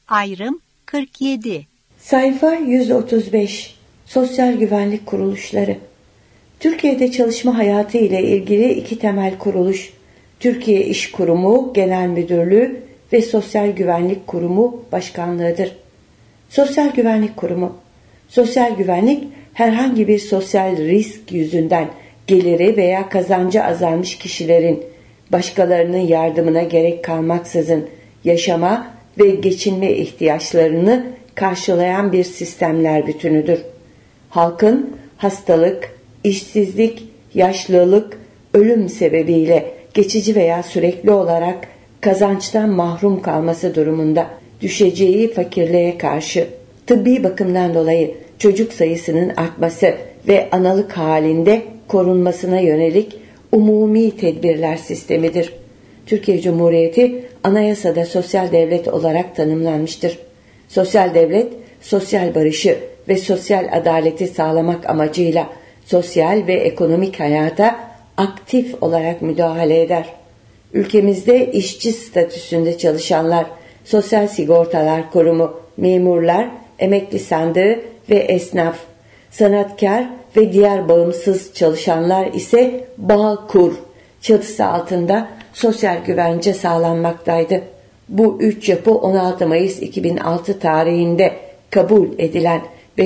Ayrım 47. Sayfa 135. Sosyal güvenlik kuruluşları. Türkiye'de çalışma hayatı ile ilgili iki temel kuruluş, Türkiye İş Kurumu Genel Müdürlüğü ve Sosyal Güvenlik Kurumu Başkanlığı'dır. Sosyal Güvenlik Kurumu. Sosyal güvenlik, herhangi bir sosyal risk yüzünden geliri veya kazancı azalmış kişilerin başkalarının yardımına gerek kalmaksızın yaşama ve geçinme ihtiyaçlarını karşılayan bir sistemler bütünüdür. Halkın hastalık, işsizlik, yaşlılık, ölüm sebebiyle geçici veya sürekli olarak kazançtan mahrum kalması durumunda düşeceği fakirliğe karşı tıbbi bakımdan dolayı çocuk sayısının artması ve analık halinde korunmasına yönelik umumi tedbirler sistemidir. Türkiye Cumhuriyeti anayasada sosyal devlet olarak tanımlanmıştır. Sosyal devlet, sosyal barışı ve sosyal adaleti sağlamak amacıyla sosyal ve ekonomik hayata aktif olarak müdahale eder. Ülkemizde işçi statüsünde çalışanlar, Sosyal Sigortalar Kurumu, memurlar, emekli sandığı ve esnaf, sanatkar ve diğer bağımsız çalışanlar ise Bağkur çatısı altında sosyal güvence sağlanmaktaydı. Bu üç yapı 16 Mayıs 2006 tarihinde kabul edilen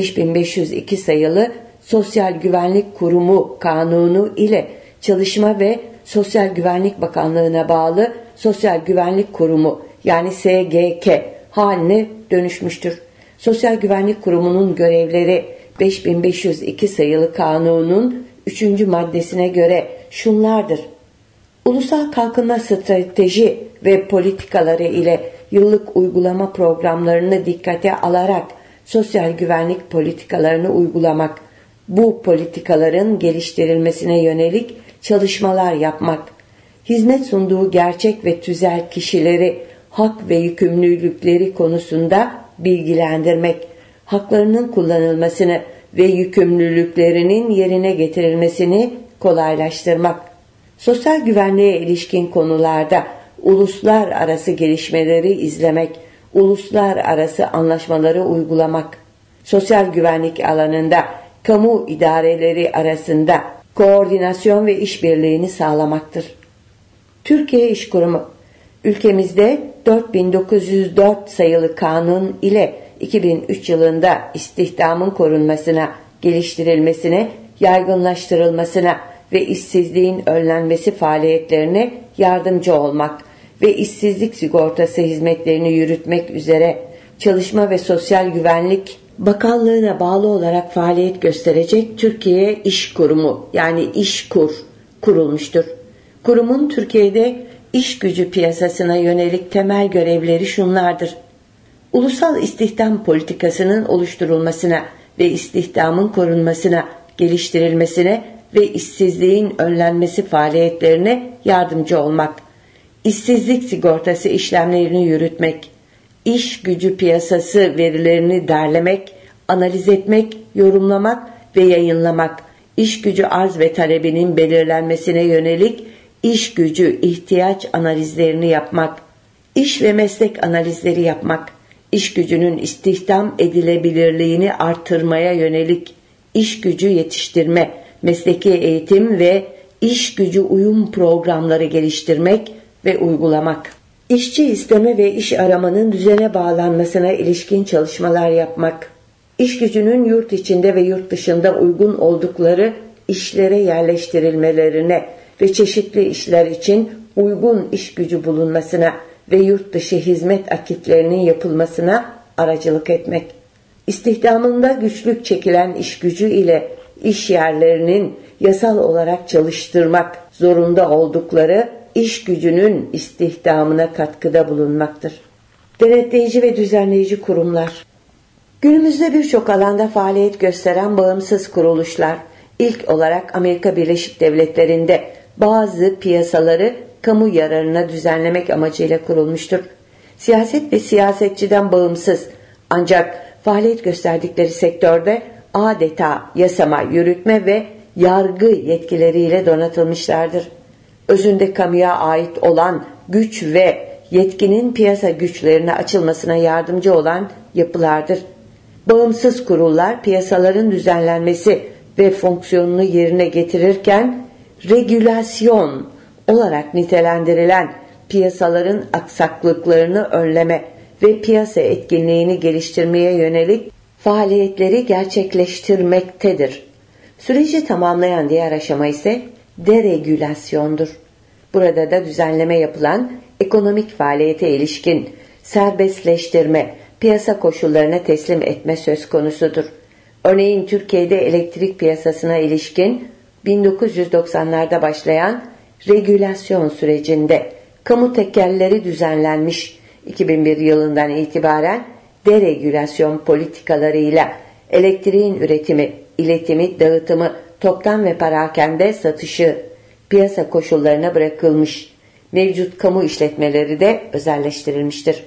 5502 sayılı Sosyal Güvenlik Kurumu Kanunu ile Çalışma ve Sosyal Güvenlik Bakanlığı'na bağlı Sosyal Güvenlik Kurumu yani SGK haline dönüşmüştür. Sosyal Güvenlik Kurumu'nun görevleri 5502 sayılı kanunun 3. maddesine göre şunlardır. Ulusal kalkınma strateji ve politikaları ile yıllık uygulama programlarını dikkate alarak sosyal güvenlik politikalarını uygulamak, bu politikaların geliştirilmesine yönelik çalışmalar yapmak, hizmet sunduğu gerçek ve tüzel kişileri hak ve yükümlülükleri konusunda bilgilendirmek, haklarının kullanılmasını ve yükümlülüklerinin yerine getirilmesini kolaylaştırmak, sosyal güvenliğe ilişkin konularda uluslararası gelişmeleri izlemek, uluslararası anlaşmaları uygulamak, sosyal güvenlik alanında kamu idareleri arasında koordinasyon ve işbirliğini sağlamaktır. Türkiye İş Kurumu, ülkemizde 4904 sayılı kanun ile 2003 yılında istihdamın korunmasına, geliştirilmesine, yaygınlaştırılmasına ve işsizliğin önlenmesi faaliyetlerine yardımcı olmak ve işsizlik sigortası hizmetlerini yürütmek üzere Çalışma ve Sosyal Güvenlik Bakanlığı'na bağlı olarak faaliyet gösterecek Türkiye İş Kurumu yani İşkur kurulmuştur. Kurumun Türkiye'de iş gücü piyasasına yönelik temel görevleri şunlardır. Ulusal istihdam politikasının oluşturulmasına ve istihdamın korunmasına, geliştirilmesine ve işsizliğin önlenmesi faaliyetlerine yardımcı olmak, işsizlik sigortası işlemlerini yürütmek, iş gücü piyasası verilerini derlemek, analiz etmek, yorumlamak ve yayınlamak, iş gücü arz ve talebinin belirlenmesine yönelik iş gücü ihtiyaç analizlerini yapmak, iş ve meslek analizleri yapmak, iş gücünün istihdam edilebilirliğini artırmaya yönelik iş gücü yetiştirme, mesleki eğitim ve iş gücü uyum programları geliştirmek ve uygulamak, işçi isteme ve iş aramanın düzene bağlanmasına ilişkin çalışmalar yapmak, iş gücünün yurt içinde ve yurt dışında uygun oldukları işlere yerleştirilmelerine ve çeşitli işler için uygun iş gücü bulunmasına ve yurt dışı hizmet akitlerinin yapılmasına aracılık etmek, istihdamında güçlük çekilen iş gücü ile iş yerlerinin yasal olarak çalıştırmak zorunda oldukları iş gücünün istihdamına katkıda bulunmaktır. Denetleyici ve düzenleyici kurumlar. Günümüzde birçok alanda faaliyet gösteren bağımsız kuruluşlar, ilk olarak Amerika Birleşik Devletleri'nde bazı piyasaları kamu yararına düzenlemek amacıyla kurulmuştur. Siyaset ve siyasetçiden bağımsız ancak faaliyet gösterdikleri sektörde adeta yasama, yürütme ve yargı yetkileriyle donatılmışlardır. Özünde kamuya ait olan güç ve yetkinin piyasa güçlerine açılmasına yardımcı olan yapılardır. Bağımsız kurullar piyasaların düzenlenmesi ve fonksiyonunu yerine getirirken regülasyon olarak nitelendirilen piyasaların aksaklıklarını önleme ve piyasa etkinliğini geliştirmeye yönelik faaliyetleri gerçekleştirmektedir. Süreci tamamlayan diğer aşama ise deregülasyondur. Burada da düzenleme yapılan ekonomik faaliyete ilişkin serbestleştirme, piyasa koşullarına teslim etme söz konusudur. Örneğin Türkiye'de elektrik piyasasına ilişkin 1990'larda başlayan regülasyon sürecinde kamu tekelleri düzenlenmiş, 2001 yılından itibaren deregülasyon politikalarıyla elektriğin üretimi, iletimi, dağıtımı, toptan ve perakende satışı piyasa koşullarına bırakılmış, mevcut kamu işletmeleri de özelleştirilmiştir.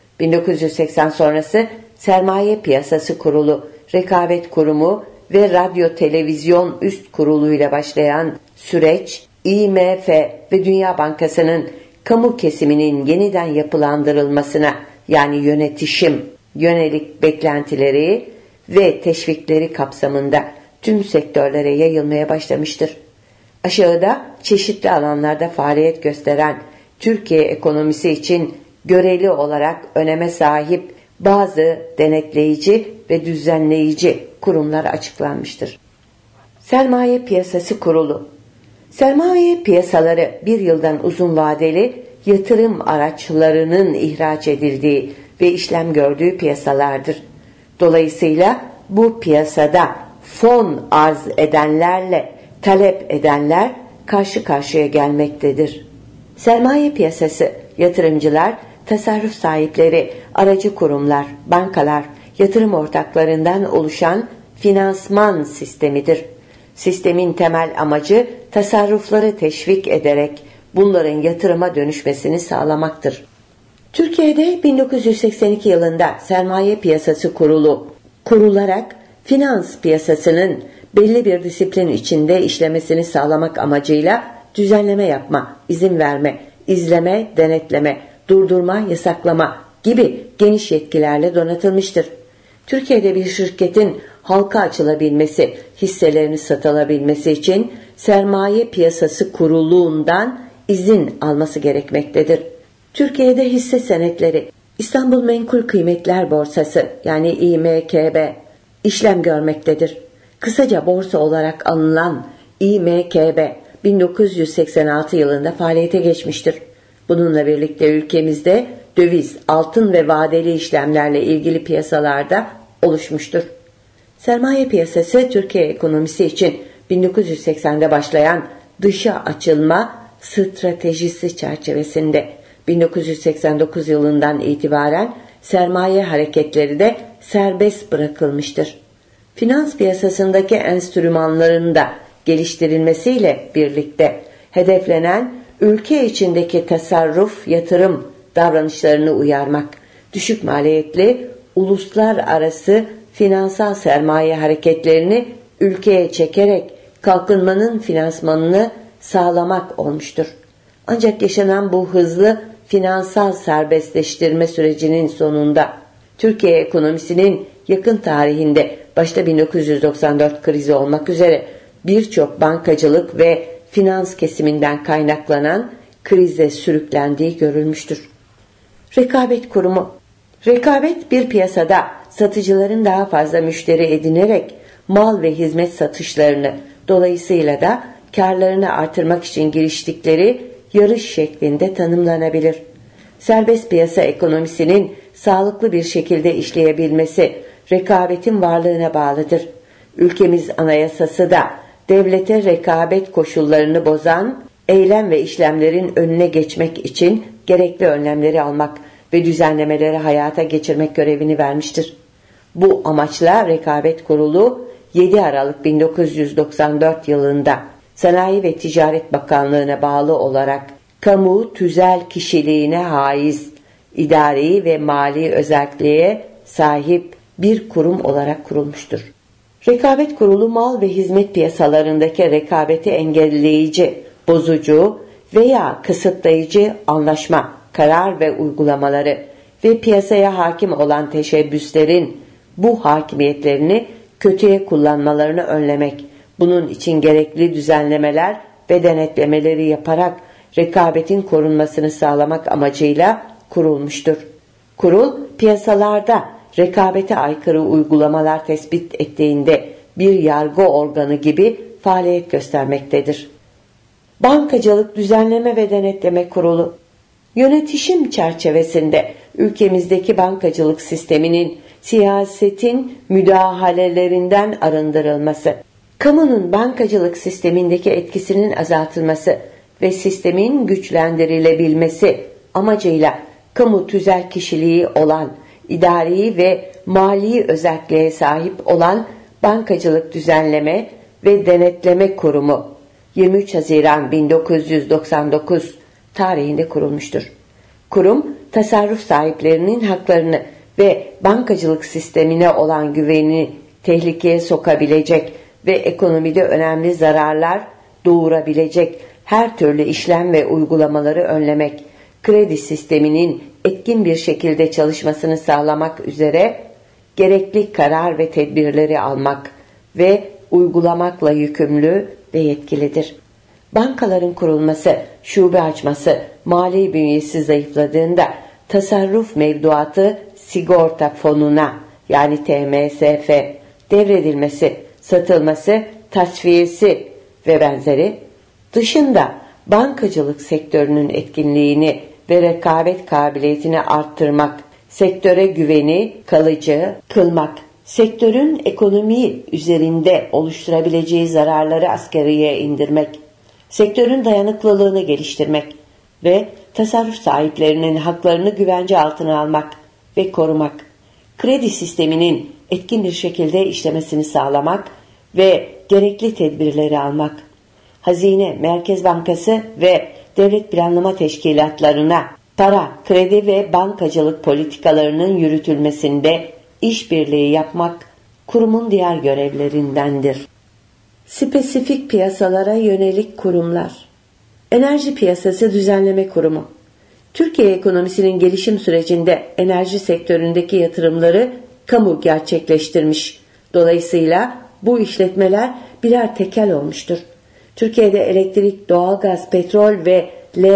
1980 sonrası Sermaye Piyasası Kurulu, Rekabet Kurumu ve Radyo Televizyon Üst Kurulu ile başlayan süreç, IMF ve Dünya Bankası'nın kamu kesiminin yeniden yapılandırılmasına, yani yönetişim, yönelik beklentileri ve teşvikleri kapsamında tüm sektörlere yayılmaya başlamıştır. Aşağıda çeşitli alanlarda faaliyet gösteren Türkiye ekonomisi için göreli olarak öneme sahip bazı denetleyici ve düzenleyici kurumlar açıklanmıştır. Sermaye Piyasası Kurulu. Sermaye piyasaları bir yıldan uzun vadeli yatırım araçlarının ihraç edildiği ve işlem gördüğü piyasalardır. Dolayısıyla bu piyasada fon arz edenlerle talep edenler karşı karşıya gelmektedir. Sermaye piyasası, yatırımcılar, tasarruf sahipleri, aracı kurumlar, bankalar, yatırım ortaklarından oluşan finansman sistemidir. Sistemin temel amacı tasarrufları teşvik ederek bunların yatırıma dönüşmesini sağlamaktır. Türkiye'de 1982 yılında Sermaye Piyasası Kurulu kurularak finans piyasasının belli bir disiplin içinde işlemesini sağlamak amacıyla düzenleme yapma, izin verme, izleme, denetleme, durdurma, yasaklama gibi geniş yetkilerle donatılmıştır. Türkiye'de bir şirketin halka açılabilmesi, hisselerini satılabilmesi için Sermaye Piyasası Kurulu'ndan izin alması gerekmektedir. Türkiye'de hisse senetleri, İstanbul Menkul Kıymetler Borsası yani İMKB işlem görmektedir. Kısaca borsa olarak anılan İMKB 1986 yılında faaliyete geçmiştir. Bununla birlikte ülkemizde döviz, altın ve vadeli işlemlerle ilgili piyasalarda oluşmuştur. Sermaye piyasası Türkiye ekonomisi için 1980'de başlayan dışa açılma stratejisi çerçevesinde 1989 yılından itibaren sermaye hareketleri de serbest bırakılmıştır. Finans piyasasındaki enstrümanların da geliştirilmesiyle birlikte hedeflenen ülke içindeki tasarruf, yatırım davranışlarını uyarmak, düşük maliyetli uluslararası finansal sermaye hareketlerini ülkeye çekerek kalkınmanın finansmanını sağlamak olmuştur. Ancak yaşanan bu hızlı finansal serbestleştirme sürecinin sonunda Türkiye ekonomisinin yakın tarihinde başta 1994 krizi olmak üzere birçok bankacılık ve finans kesiminden kaynaklanan krize sürüklendiği görülmüştür. Rekabet Kurumu. Rekabet bir piyasada satıcıların daha fazla müşteri edinerek mal ve hizmet satışlarını, dolayısıyla da karlarını artırmak için giriştikleri yarış şeklinde tanımlanabilir. Serbest piyasa ekonomisinin sağlıklı bir şekilde işleyebilmesi rekabetin varlığına bağlıdır. Ülkemiz anayasası da devlete rekabet koşullarını bozan eylem ve işlemlerin önüne geçmek için gerekli önlemleri almak ve düzenlemeleri hayata geçirmek görevini vermiştir. Bu amaçla Rekabet Kurulu 7 Aralık 1994 yılında Sanayi ve Ticaret Bakanlığı'na bağlı olarak kamu tüzel kişiliğine haiz, idari ve mali özelliğe sahip bir kurum olarak kurulmuştur. Rekabet Kurulu mal ve hizmet piyasalarındaki rekabeti engelleyici, bozucu veya kısıtlayıcı anlaşma, karar ve uygulamaları ve piyasaya hakim olan teşebbüslerin bu hakimiyetlerini kötüye kullanmalarını önlemek, bunun için gerekli düzenlemeler ve denetlemeleri yaparak rekabetin korunmasını sağlamak amacıyla kurulmuştur. Kurul, piyasalarda rekabete aykırı uygulamalar tespit ettiğinde bir yargı organı gibi faaliyet göstermektedir. Bankacılık Düzenleme ve Denetleme Kurulu, yönetişim çerçevesinde ülkemizdeki bankacılık sisteminin siyasetin müdahalelerinden arındırılması, kamunun bankacılık sistemindeki etkisinin azaltılması ve sistemin güçlendirilebilmesi amacıyla kamu tüzel kişiliği olan, idari ve mali özelliğe sahip olan Bankacılık Düzenleme ve Denetleme Kurumu 23 Haziran 1999 tarihinde kurulmuştur. Kurum, tasarruf sahiplerinin haklarını ve bankacılık sistemine olan güvenini tehlikeye sokabilecek ve ekonomide önemli zararlar doğurabilecek her türlü işlem ve uygulamaları önlemek, kredi sisteminin etkin bir şekilde çalışmasını sağlamak üzere gerekli karar ve tedbirleri almak ve uygulamakla yükümlü ve yetkilidir. Bankaların kurulması, şube açması, mali bünyesi zayıfladığında tasarruf mevduatı sigorta fonuna yani TMSF devredilmesi, satılması, tasfiyesi ve benzeri dışında bankacılık sektörünün etkinliğini ve rekabet kabiliyetini arttırmak, sektöre güveni kalıcı kılmak, sektörün ekonomi üzerinde oluşturabileceği zararları asgariye indirmek, sektörün dayanıklılığını geliştirmek ve tasarruf sahiplerinin haklarını güvence altına almak ve korumak, kredi sisteminin etkin bir şekilde işlemesini sağlamak ve gerekli tedbirleri almak, Hazine, Merkez Bankası ve devlet planlama teşkilatlarına para, kredi ve bankacılık politikalarının yürütülmesinde işbirliği yapmak kurumun diğer görevlerindendir. Spesifik piyasalara yönelik kurumlar. Enerji Piyasası Düzenleme Kurumu, Türkiye ekonomisinin gelişim sürecinde enerji sektöründeki yatırımları kamu gerçekleştirmiş. Dolayısıyla bu işletmeler birer tekel olmuştur. Türkiye'de elektrik, doğalgaz, petrol ve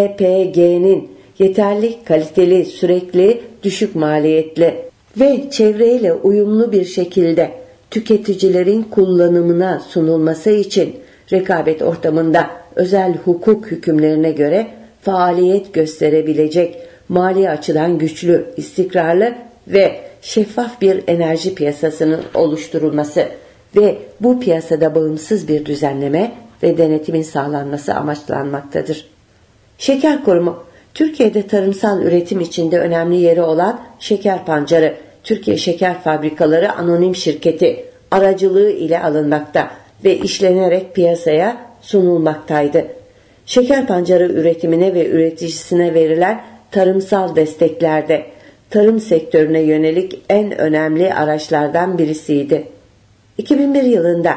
LPG'nin yeterli, kaliteli, sürekli, düşük maliyetli ve çevreyle uyumlu bir şekilde tüketicilerin kullanımına sunulması için rekabet ortamında özel hukuk hükümlerine göre faaliyet gösterebilecek mali açıdan güçlü, istikrarlı ve şeffaf bir enerji piyasasının oluşturulması ve bu piyasada bağımsız bir düzenleme ve denetimin sağlanması amaçlanmaktadır. Şeker Kurumu, Türkiye'de tarımsal üretim içinde önemli yeri olan Şeker Pancarı, Türkiye Şeker Fabrikaları Anonim Şirketi aracılığı ile alınmakta ve işlenerek piyasaya sunulmaktaydı. Şeker pancarı üretimine ve üreticisine verilen tarımsal desteklerde tarım sektörüne yönelik en önemli araçlardan birisiydi. 2001 yılında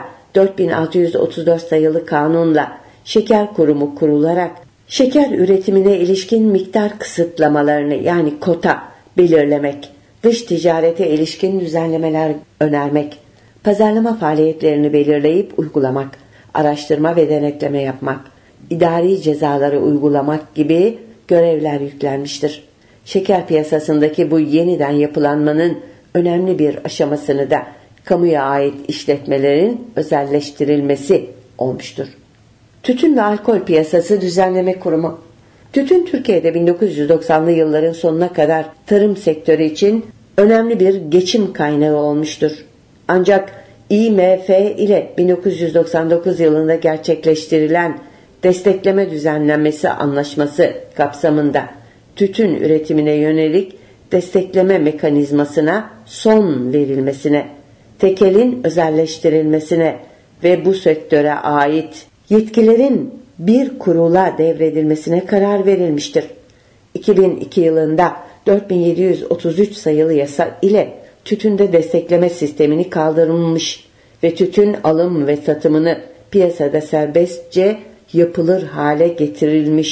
4634 sayılı kanunla Şeker Kurumu kurularak şeker üretimine ilişkin miktar kısıtlamalarını yani kota belirlemek, dış ticarete ilişkin düzenlemeler önermek, pazarlama faaliyetlerini belirleyip uygulamak, araştırma ve denetleme yapmak, idari cezaları uygulamak gibi görevler yüklenmiştir. Şeker piyasasındaki bu yeniden yapılanmanın önemli bir aşamasını da kamuya ait işletmelerin özelleştirilmesi olmuştur. Tütün ve Alkol Piyasası Düzenleme Kurumu, tütün Türkiye'de 1990'lı yılların sonuna kadar tarım sektörü için önemli bir geçim kaynağı olmuştur. Ancak IMF ile 1999 yılında gerçekleştirilen destekleme düzenlenmesi anlaşması kapsamında tütün üretimine yönelik destekleme mekanizmasına son verilmesine, tekelin özelleştirilmesine ve bu sektöre ait yetkilerin bir kurula devredilmesine karar verilmiştir. 2002 yılında 4733 sayılı yasa ile tütünde destekleme sistemini kaldırılmış ve tütün alım ve satımını piyasada serbestçe yapılır hale getirilmiş.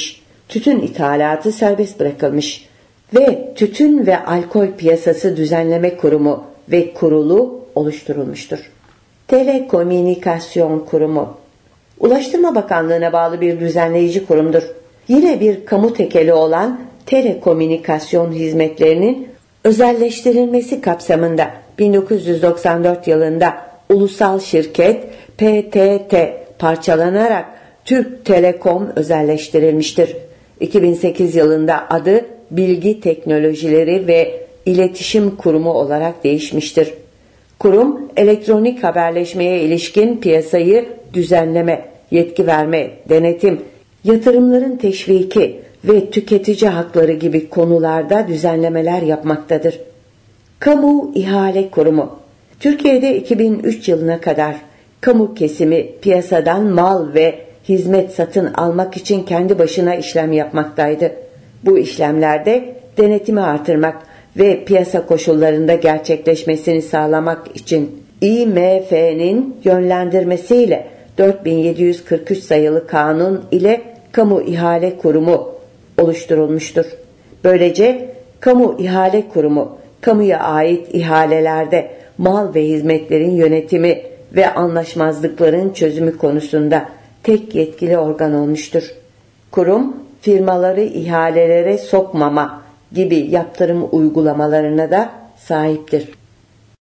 tütün ithalatı serbest bırakılmış ve Tütün ve Alkol Piyasası Düzenleme Kurumu ve Kurulu oluşturulmuştur. Telekomünikasyon Kurumu Ulaştırma Bakanlığı'na bağlı bir düzenleyici kurumdur. Yine bir kamu tekeli olan telekomünikasyon hizmetlerinin özelleştirilmesi kapsamında 1994 yılında ulusal şirket PTT parçalanarak Türk Telekom özelleştirilmiştir. 2008 yılında adı Bilgi Teknolojileri ve İletişim Kurumu olarak değişmiştir. Kurum, elektronik haberleşmeye ilişkin piyasayı düzenleme, yetki verme, denetim, yatırımların teşviki ve tüketici hakları gibi konularda düzenlemeler yapmaktadır. Kamu İhale Kurumu Türkiye'de 2003 yılına kadar kamu kesimi piyasadan mal ve hizmet satın almak için kendi başına işlem yapmaktaydı. Bu işlemlerde denetimi artırmak ve piyasa koşullarında gerçekleşmesini sağlamak için IMF'nin yönlendirmesiyle 4743 sayılı kanun ile Kamu İhale Kurumu oluşturulmuştur. Böylece Kamu İhale Kurumu, kamuya ait ihalelerde mal ve hizmetlerin yönetimi ve anlaşmazlıkların çözümü konusunda tek yetkili organ olmuştur. Kurum, firmaları ihalelere sokmama gibi yaptırım uygulamalarına da sahiptir.